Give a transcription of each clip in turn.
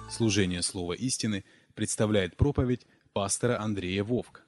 Служение Слова истины представляет проповедь пастора Андрея Вовк.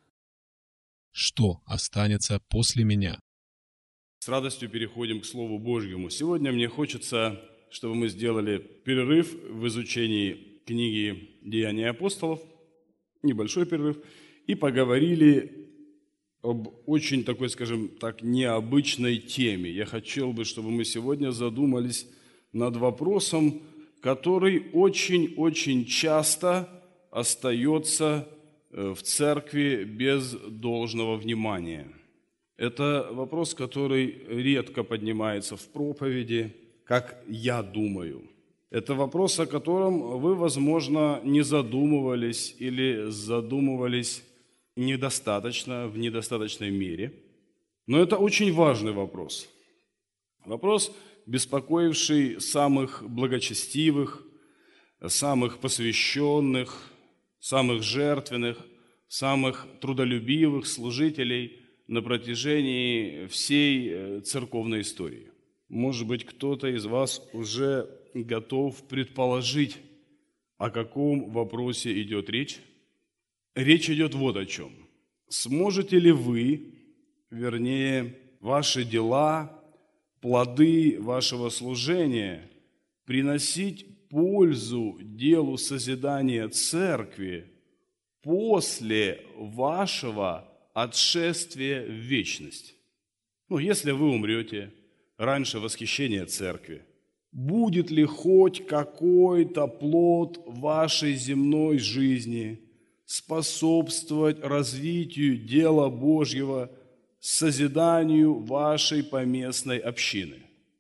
Что останется после меня? С радостью переходим к Слову Божьему. Сегодня мне хочется, чтобы мы сделали перерыв в изучении книги «Деяния апостолов», небольшой перерыв, и поговорили об очень такой, скажем так, необычной теме. Я хотел бы, чтобы мы сегодня задумались над вопросом, который очень-очень часто остается в церкви без должного внимания. Это вопрос, который редко поднимается в проповеди, как я думаю. Это вопрос, о котором вы, возможно, не задумывались или задумывались недостаточно, в недостаточной мере. Но это очень важный вопрос. Вопрос, беспокоивший самых благочестивых, самых посвященных, самых жертвенных, самых трудолюбивых служителей на протяжении всей церковной истории. Может быть, кто-то из вас уже готов предположить, о каком вопросе идет речь? Речь идет вот о чем. Сможете ли вы, вернее, ваши дела, плоды вашего служения приносить пользу делу созидания церкви после вашего отшествия в вечность? Если вы умрете раньше восхищения церкви, будет ли хоть какой-то плод вашей земной жизни способствовать развитию дела Божьего, созиданию вашей поместной общины?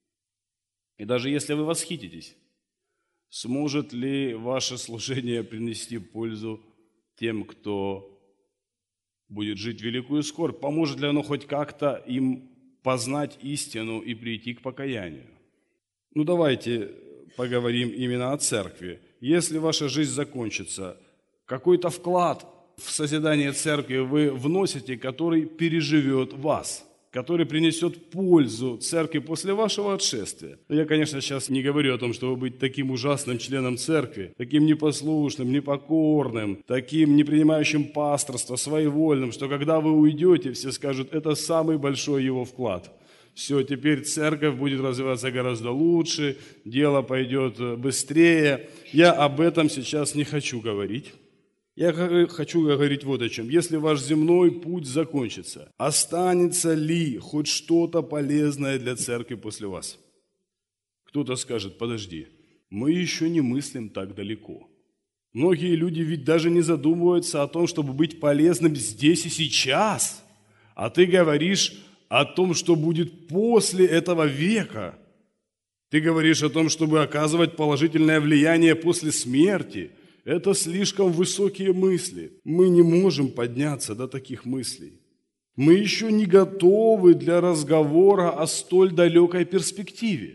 И даже если вы восхититесь, сможет ли ваше служение принести пользу тем, кто будет жить великую скорбь? Поможет ли оно хоть как-то им познать истину и прийти к покаянию? Давайте поговорим именно о церкви. Если ваша жизнь закончится, какой-то вклад в созидание церкви вы вносите, который переживет вас, который принесет пользу церкви после вашего отшествия. Я, конечно, сейчас не говорю о том, чтобы быть таким ужасным членом церкви, таким непослушным, непокорным, таким не принимающим пасторство, своевольным, что когда вы уйдете, все скажут, это самый большой его вклад. Все, теперь церковь будет развиваться гораздо лучше, дело пойдет быстрее. Я об этом сейчас не хочу говорить. Я хочу говорить вот о чем. Если ваш земной путь закончится, останется ли хоть что-то полезное для церкви после вас? Кто-то скажет, подожди, мы еще не мыслим так далеко. Многие люди ведь даже не задумываются о том, чтобы быть полезным здесь и сейчас. А ты говоришь о том, что будет после этого века. Ты говоришь о том, чтобы оказывать положительное влияние после смерти. Это слишком высокие мысли. Мы не можем подняться до таких мыслей. Мы еще не готовы для разговора о столь далекой перспективе.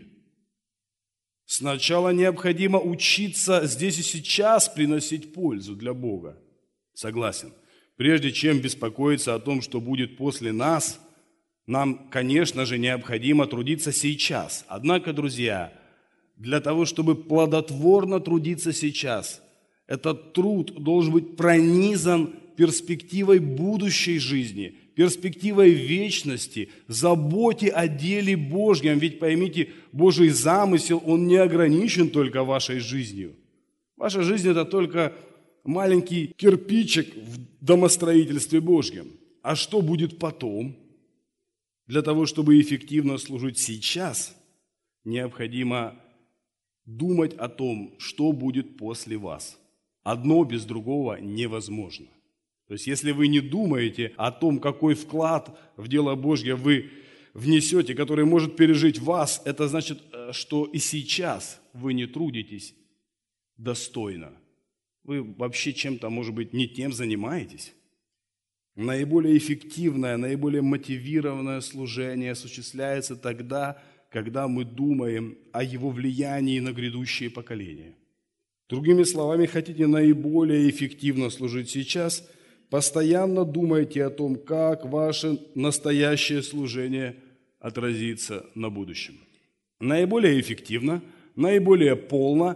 Сначала необходимо учиться здесь и сейчас приносить пользу для Бога. Согласен. Прежде чем беспокоиться о том, что будет после нас, нам, конечно же, необходимо трудиться сейчас. Однако, друзья, для того, чтобы плодотворно трудиться сейчас, этот труд должен быть пронизан перспективой будущей жизни, перспективой вечности, заботе о деле Божьем. Ведь поймите, Божий замысел, он не ограничен только вашей жизнью. Ваша жизнь – это только маленький кирпичик в домостроительстве Божьем. А что будет потом? Для того, чтобы эффективно служить сейчас, необходимо думать о том, что будет после вас. Одно без другого невозможно. То есть, если вы не думаете о том, какой вклад в дело Божье вы внесете, который может пережить вас, это значит, что и сейчас вы не трудитесь достойно. Вы вообще чем-то, может быть, не тем занимаетесь. Наиболее эффективное, наиболее мотивированное служение осуществляется тогда, когда мы думаем о его влиянии на грядущие поколения. Другими словами, хотите наиболее эффективно служить сейчас, постоянно думайте о том, как ваше настоящее служение отразится на будущем. Наиболее эффективно, наиболее полно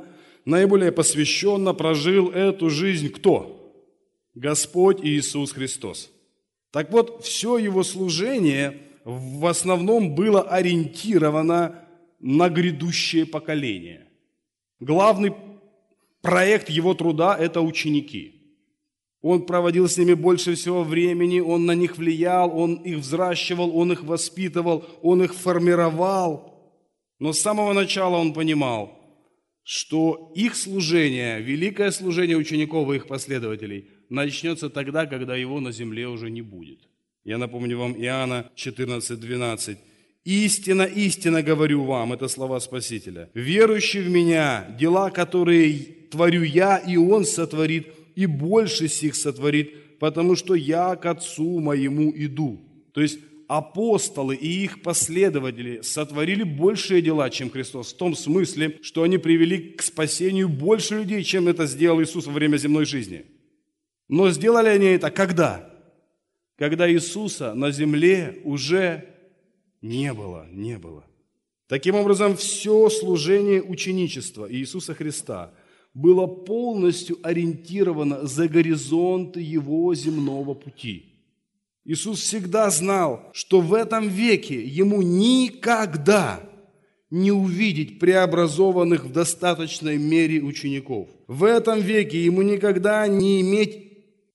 наиболее посвященно прожил эту жизнь кто? Господь Иисус Христос. Так вот, все его служение в основном было ориентировано на грядущее поколение. Главный проект его труда – это ученики. Он проводил с ними больше всего времени, он на них влиял, он их взращивал, он их воспитывал, он их формировал. Но с самого начала он понимал, что их служение, великое служение учеников и их последователей начнется тогда, когда его на земле уже не будет. Я напомню вам Иоанна 14:12. «Истинно, истинно говорю вам», это слова Спасителя, «верующий в Меня, дела, которые творю Я, и Он сотворит, и больше сих сотворит, потому что Я к Отцу Моему иду». То есть апостолы и их последователи сотворили большие дела, чем Христос, в том смысле, что они привели к спасению больше людей, чем это сделал Иисус во время земной жизни. Но сделали они это когда? Когда Иисуса на земле уже не было. Таким образом, все служение ученичества Иисуса Христа было полностью ориентировано за горизонты Его земного пути. Иисус всегда знал, что в этом веке Ему никогда не увидеть преобразованных в достаточной мере учеников. В этом веке Ему никогда не иметь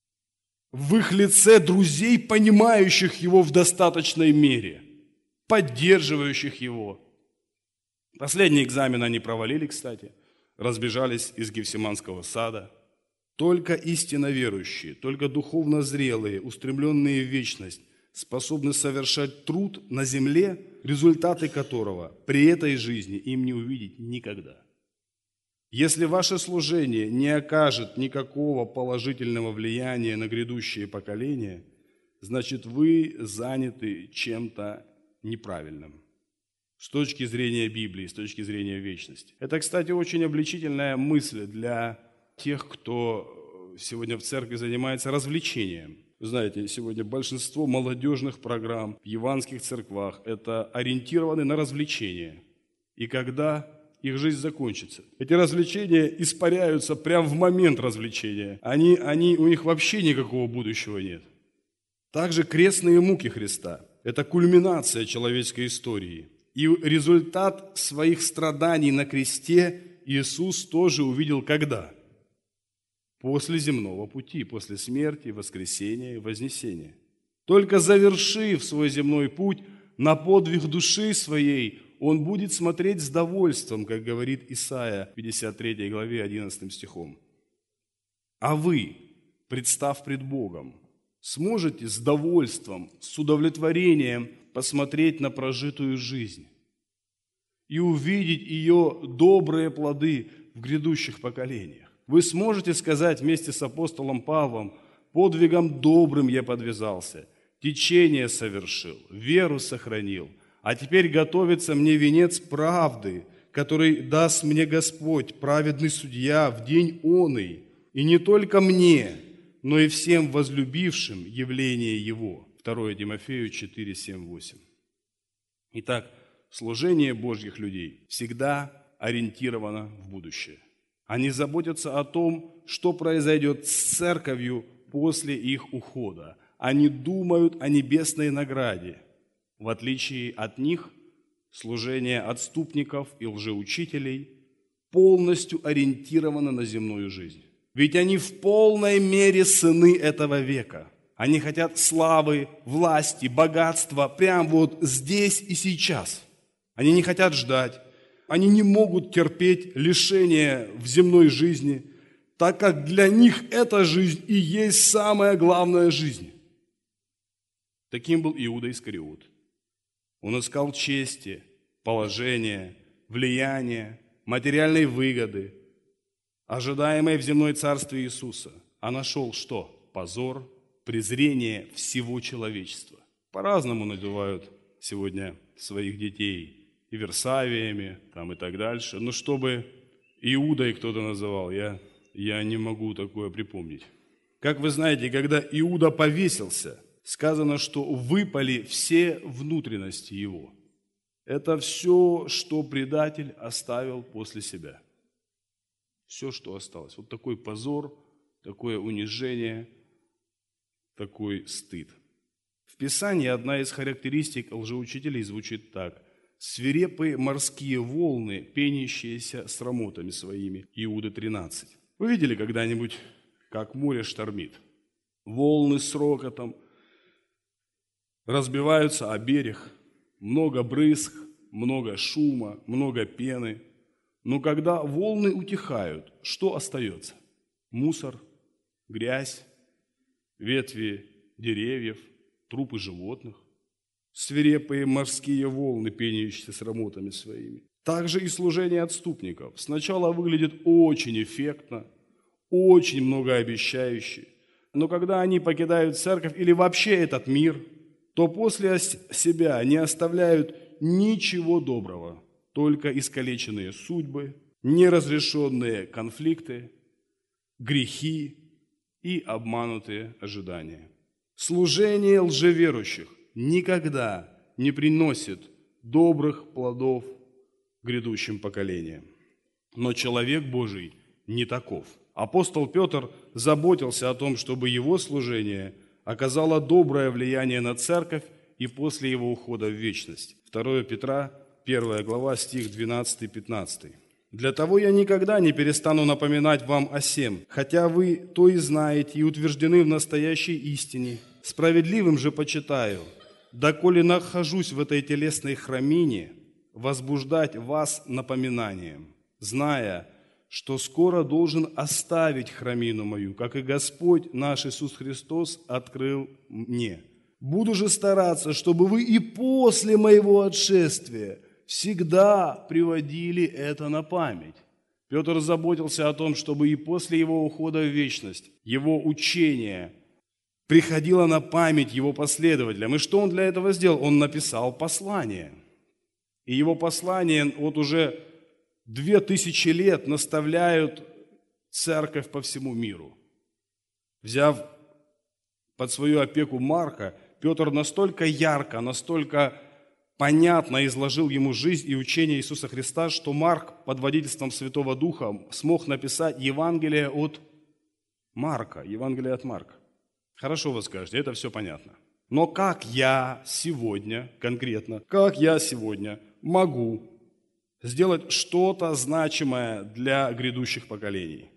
в их лице друзей, понимающих Его в достаточной мере, поддерживающих Его. Последний экзамен они провалили, кстати, разбежались из Гефсиманского сада. Только истинно верующие, только духовно зрелые, устремленные в вечность, способны совершать труд на земле, результаты которого при этой жизни им не увидеть никогда. Если ваше служение не окажет никакого положительного влияния на грядущее поколение, значит, вы заняты чем-то неправильным с точки зрения Библии, с точки зрения вечности. Это, кстати, очень обличительная мысль для тех, кто сегодня в церкви занимается развлечением. Вы знаете, сегодня большинство молодежных программ в евангельских церквах – это ориентированы на развлечения. И когда их жизнь закончится, эти развлечения испаряются прямо в момент развлечения. У них вообще никакого будущего нет. Также крестные муки Христа – это кульминация человеческой истории. И результат своих страданий на кресте Иисус тоже увидел когда? После земного пути, после смерти, воскресения и вознесения. Только завершив свой земной путь на подвиг души своей, Он будет смотреть с довольством, как говорит Исайя в 53 главе 11 стихом. А вы, представ пред Богом, сможете с довольством, с удовлетворением посмотреть на прожитую жизнь и увидеть ее добрые плоды в грядущих поколениях. Вы сможете сказать вместе с апостолом Павлом: «Подвигом добрым я подвязался, течение совершил, веру сохранил, а теперь готовится мне венец правды, который даст мне Господь, праведный судья, в день оный, и не только мне, но и всем возлюбившим явление Его». 2 Тимофею 4, 7, 8. Итак, служение Божьих людей всегда ориентировано в будущее. Они заботятся о том, что произойдет с церковью после их ухода. Они думают о небесной награде. В отличие от них, служение отступников и лжеучителей полностью ориентировано на земную жизнь. Ведь они в полной мере сыны этого века. Они хотят славы, власти, богатства прямо вот здесь и сейчас. Они не хотят ждать. Они не могут терпеть лишения в земной жизни, так как для них эта жизнь и есть самая главная жизнь. Таким был Иуда Искариот. Он искал чести, положения, влияния, материальной выгоды, ожидаемой в земной царстве Иисуса. А нашел что? Позор, презрение всего человечества. По-разному называют сегодня своих детей и Версавиями, и так дальше. Но чтобы Иудой кто-то называл, я не могу такое припомнить. Как вы знаете, когда Иуда повесился, сказано, что выпали все внутренности его. Это все, что предатель оставил после себя. Все, что осталось. Вот такой позор, такое унижение, такой стыд. В Писании одна из характеристик лжеучителей звучит так. «Свирепые морские волны, пенящиеся срамотами своими». Иуда 13. Вы видели когда-нибудь, как море штормит? Волны с рокотом разбиваются о берег, много брызг, много шума, много пены. Но когда волны утихают, что остается? Мусор, грязь, ветви деревьев, трупы животных, свирепые морские волны, пенящиеся срамотами своими. Также и служение отступников. Сначала выглядит очень эффектно, очень многообещающе, но когда они покидают церковь или вообще этот мир, то после себя не оставляют ничего доброго, только искалеченные судьбы, неразрешенные конфликты, грехи и обманутые ожидания. Служение лжеверующих никогда не приносит добрых плодов грядущим поколениям. Но человек Божий не таков. Апостол Петр заботился о том, чтобы его служение оказало доброе влияние на церковь и после его ухода в вечность. 2 Петра, 1 глава, стих 12-15. «Для того я никогда не перестану напоминать вам о сем, хотя вы то и знаете и утверждены в настоящей истине. Справедливым же почитаю, доколе нахожусь в этой телесной храмине, возбуждать вас напоминанием, зная, что скоро должен оставить храмину мою, как и Господь наш Иисус Христос открыл мне. Буду же стараться, чтобы вы и после моего отшествия всегда приводили это на память». Петр заботился о том, чтобы и после его ухода в вечность его учение приходило на память его последователям. И что он для этого сделал? Он написал послание. И его послание вот уже 2000 лет наставляют церковь по всему миру. Взяв под свою опеку Марка, Петр настолько ярко, настолько понятно изложил ему жизнь и учение Иисуса Христа, что Марк под водительством Святого Духа смог написать Евангелие от Марка. Евангелие от Марка. Хорошо вы скажете, это все понятно. Но как я сегодня, конкретно, как я сегодня могу сделать что-то значимое для грядущих поколений?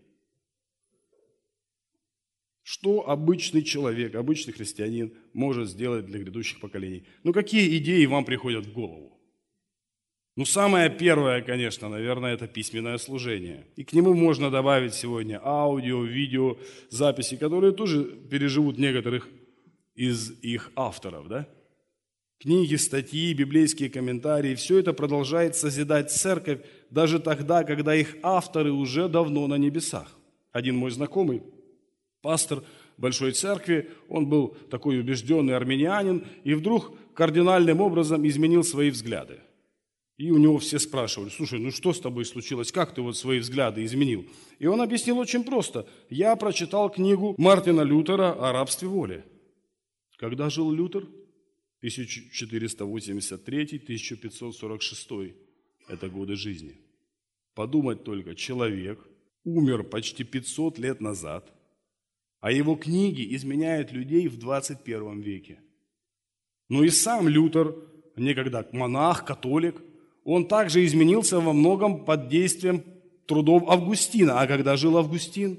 Что обычный человек, обычный христианин может сделать для грядущих поколений? Ну, какие идеи вам приходят в голову? Ну, самое первое, конечно, наверное, это письменное служение. И к нему можно добавить сегодня аудио, видео, записи, которые тоже переживут некоторых из их авторов, да? Книги, статьи, библейские комментарии, все это продолжает созидать церковь даже тогда, когда их авторы уже давно на небесах. Один мой знакомый, пастор большой церкви, он был такой убежденный армянин, и вдруг кардинальным образом изменил свои взгляды. И у него все спрашивали: слушай, ну что с тобой случилось, как ты вот свои взгляды изменил? И он объяснил очень просто. Я прочитал книгу Мартина Лютера о рабстве воли. Когда жил Лютер? 1483-1546. Это годы жизни. Подумать только, человек умер почти 500 лет назад, а его книги изменяют людей в 21 веке. Ну и сам Лютер, некогда монах, католик, он также изменился во многом под действием трудов Августина. А когда жил Августин?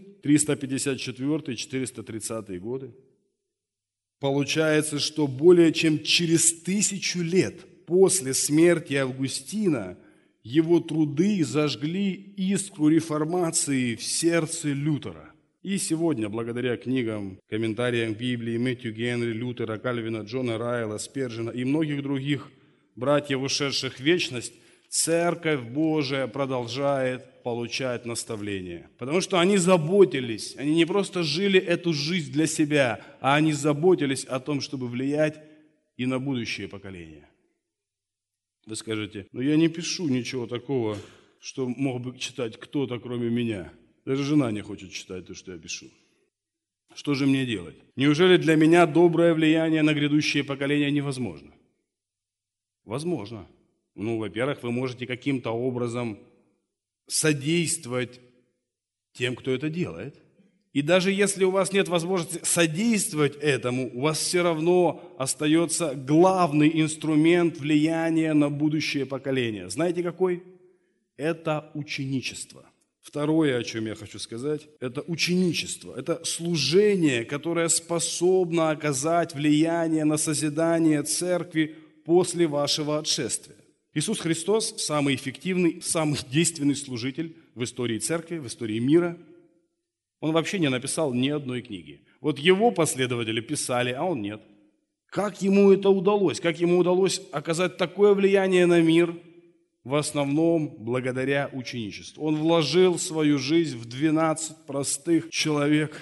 354-430 годы. Получается, что более чем через 1000 лет после смерти Августина его труды зажгли искру реформации в сердце Лютера. И сегодня, благодаря книгам, комментариям Библии Мэтью Генри, Лютера, Кальвина, Джона Райла, Спержина и многих других братьев, ушедших в вечность, Церковь Божия продолжает получать наставления. Потому что они заботились, они не просто жили эту жизнь для себя, а они заботились о том, чтобы влиять и на будущее поколение. Вы скажете: ну я не пишу ничего такого, что мог бы читать кто-то, кроме меня. Даже жена не хочет читать то, что я пишу. Что же мне делать? Неужели для меня доброе влияние на грядущее поколение невозможно? Возможно. Ну, во-первых, вы можете каким-то образом содействовать тем, кто это делает. И даже если у вас нет возможности содействовать этому, у вас все равно остается главный инструмент влияния на будущее поколение. Знаете какой? Это ученичество. Второе, о чем я хочу сказать, это ученичество. Это служение, которое способно оказать влияние на созидание церкви после вашего отшествия. Иисус Христос – самый эффективный, самый действенный служитель в истории церкви, в истории мира. Он вообще не написал ни одной книги. Вот его последователи писали, а он нет. Как ему это удалось? Как ему удалось оказать такое влияние на мир? В основном благодаря ученичеству. Он вложил свою жизнь в 12 простых человек,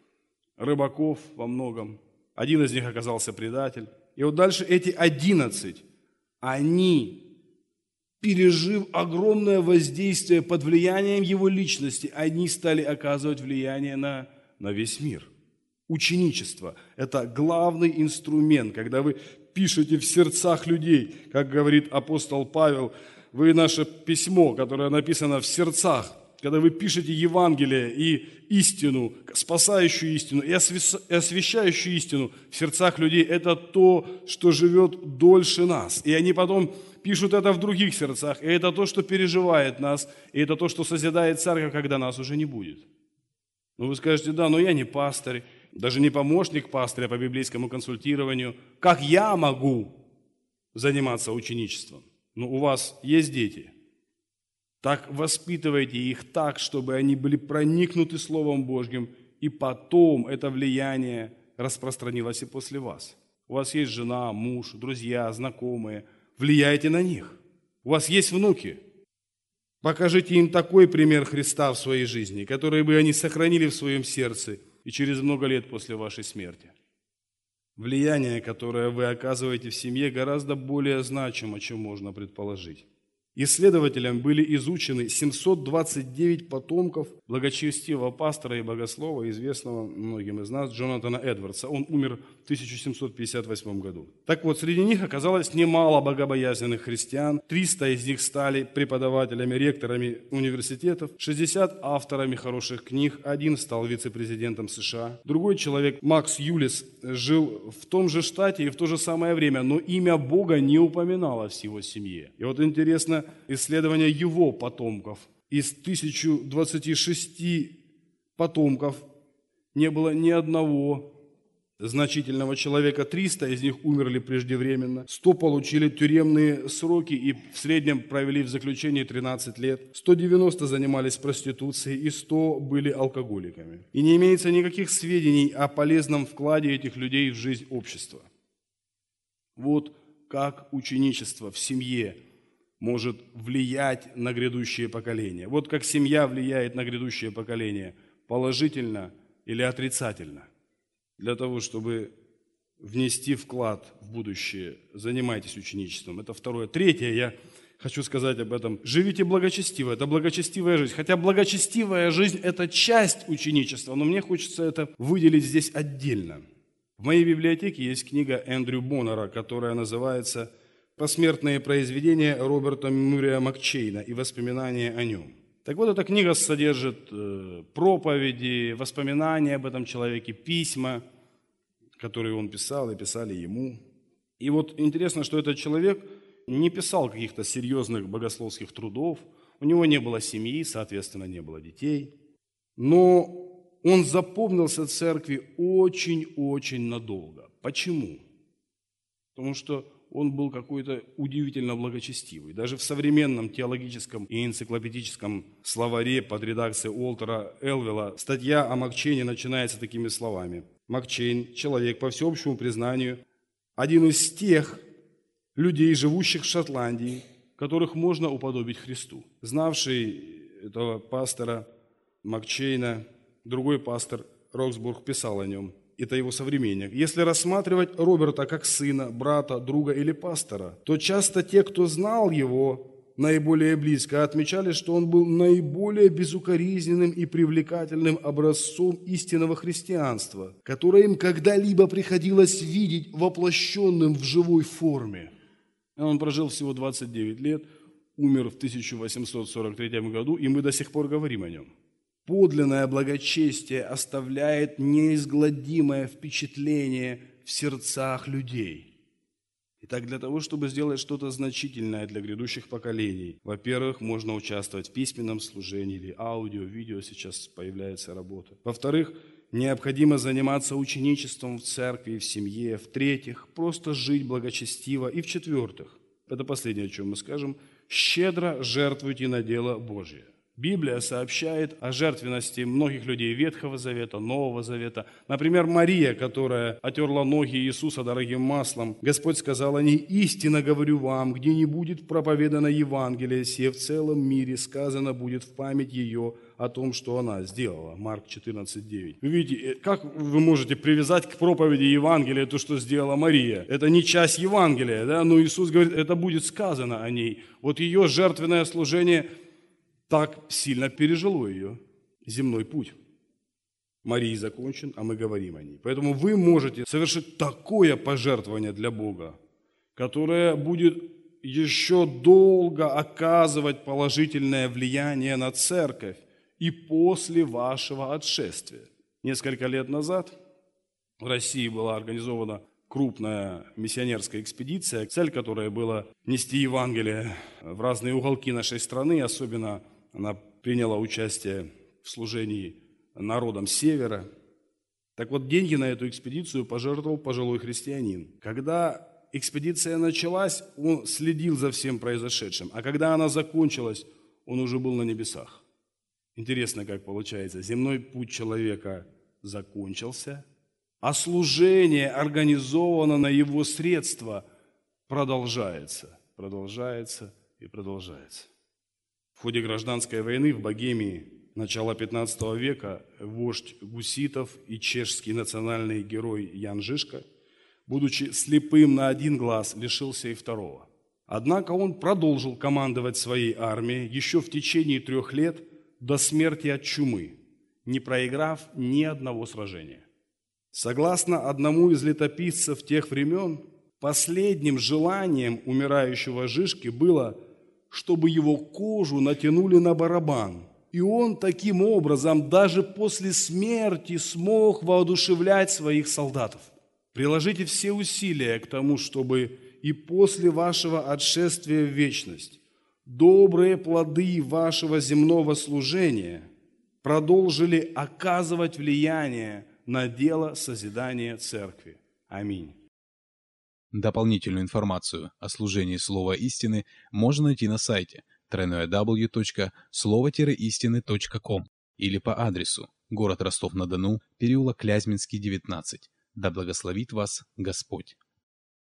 рыбаков во многом. Один из них оказался предатель. И вот дальше эти 11, они, пережив огромное воздействие под влиянием его личности, они стали оказывать влияние на весь мир. Ученичество – это главный инструмент, когда вы пишете в сердцах людей, как говорит апостол Павел, вы наше письмо, которое написано в сердцах, когда вы пишете Евангелие и истину, спасающую истину и освящающую истину в сердцах людей, это то, что живет дольше нас. И они потом пишут это в других сердцах, и это то, что переживает нас, и это то, что созидает церковь, когда нас уже не будет. Ну, вы скажете, да, но я не пастырь, даже не помощник пастыря по библейскому консультированию. Как я могу заниматься ученичеством? Ну, у вас есть дети. Так воспитывайте их так, чтобы они были проникнуты Словом Божьим, и потом это влияние распространилось и после вас. У вас есть жена, муж, друзья, знакомые. Влияйте на них. У вас есть внуки. Покажите им такой пример Христа в своей жизни, который бы они сохранили в своем сердце и через много лет после вашей смерти. Влияние, которое вы оказываете в семье, гораздо более значимо, чем можно предположить. Исследователям были изучены 729 потомков благочестивого пастора и богослова, известного многим из нас, Джонатана Эдвардса. Он умер в 1758 году. Так вот, среди них оказалось немало богобоязненных христиан. 300 из них стали преподавателями, ректорами университетов, 60 авторами хороших книг, один стал вице-президентом США. Другой человек, Макс Юлис, жил в том же штате и в то же самое время, но имя Бога не упоминалось в его семье. И вот интересно, исследование его потомков. Из 1026 потомков не было ни одного значительного человека. 300 из них умерли преждевременно. 100 получили тюремные сроки и в среднем провели в заключении 13 лет. 190 занимались проституцией и 100 были алкоголиками. И не имеется никаких сведений о полезном вкладе этих людей в жизнь общества. Вот как ученичество в семье может влиять на грядущее поколение. Вот как семья влияет на грядущее поколение, положительно или отрицательно. Для того, чтобы внести вклад в будущее, занимайтесь ученичеством. Это второе. Третье, я хочу сказать об этом. Живите благочестиво. Это благочестивая жизнь. Хотя благочестивая жизнь – это часть ученичества, но мне хочется это выделить здесь отдельно. В моей библиотеке есть книга Эндрю Боннера, которая называется «Посмертные произведения Роберта Мюррея Макчейна и воспоминания о нем». Так вот, эта книга содержит проповеди, воспоминания об этом человеке, письма, которые он писал и писали ему. И вот интересно, что этот человек не писал каких-то серьезных богословских трудов, у него не было семьи, соответственно, не было детей, но он запомнился церкви очень-очень надолго. Почему? Потому что он был какой-то удивительно благочестивый. Даже в современном теологическом и энциклопедическом словаре под редакцией Уолтера Элвилла статья о Макчейне начинается такими словами. Макчейн – человек, по всеобщему признанию, один из тех людей, живущих в Шотландии, которых можно уподобить Христу. Знавший этого пастора Макчейна, другой пастор Роксбург писал о нем. Это его современник. Если рассматривать Роберта как сына, брата, друга или пастора, то часто те, кто знал его наиболее близко, отмечали, что он был наиболее безукоризненным и привлекательным образцом истинного христианства, которое им когда-либо приходилось видеть воплощенным в живой форме. Он прожил всего 29 лет, умер в 1843 году, и мы до сих пор говорим о нем. Подлинное благочестие оставляет неизгладимое впечатление в сердцах людей. Итак, для того, чтобы сделать что-то значительное для грядущих поколений, во-первых, можно участвовать в письменном служении или аудио, видео, сейчас появляется работа. Во-вторых, необходимо заниматься ученичеством в церкви и в семье. В-третьих, просто жить благочестиво. И в-четвертых, это последнее, о чем мы скажем, щедро жертвуйте на дело Божье. Библия сообщает о жертвенности многих людей Ветхого Завета, Нового Завета. Например, Мария, которая отерла ноги Иисуса дорогим маслом. Господь сказал о ней: «Истинно говорю вам, где не будет проповедано Евангелие сие в целом мире, сказано будет в память ее о том, что она сделала». Марк 14:9. Вы видите, как вы можете привязать к проповеди Евангелия то, что сделала Мария? Это не часть Евангелия, да? Но Иисус говорит, это будет сказано о ней. Вот ее жертвенное служение так сильно пережило ее земной путь. Марии закончен, а мы говорим о ней. Поэтому вы можете совершить такое пожертвование для Бога, которое будет еще долго оказывать положительное влияние на церковь и после вашего отшествия. Несколько лет назад в России была организована крупная миссионерская экспедиция, цель которой была нести Евангелие в разные уголки нашей страны, особенно она приняла участие в служении народам Севера. Так вот, деньги на эту экспедицию пожертвовал пожилой христианин. Когда экспедиция началась, он следил за всем произошедшим, а когда она закончилась, он уже был на небесах. Интересно, как получается, земной путь человека закончился, а служение, организовано на его средства, продолжается и продолжается. В ходе гражданской войны в Богемии начала 15 века вождь гуситов и чешский национальный герой Ян Жишка, будучи слепым на один глаз, лишился и второго. Однако он продолжил командовать своей армией еще в течение 3 лет до смерти от чумы, не проиграв ни одного сражения. Согласно одному из летописцев тех времен, последним желанием умирающего Жишки было, чтобы его кожу натянули на барабан. И он таким образом даже после смерти смог воодушевлять своих солдатов. Приложите все усилия к тому, чтобы и после вашего отшествия в вечность добрые плоды вашего земного служения продолжили оказывать влияние на дело созидания церкви. Аминь. Дополнительную информацию о служении Слова Истины можно найти на сайте www.slovo-истины.com или по адресу город Ростов-на-Дону, переулок Клязьминский, 19. Да благословит вас Господь.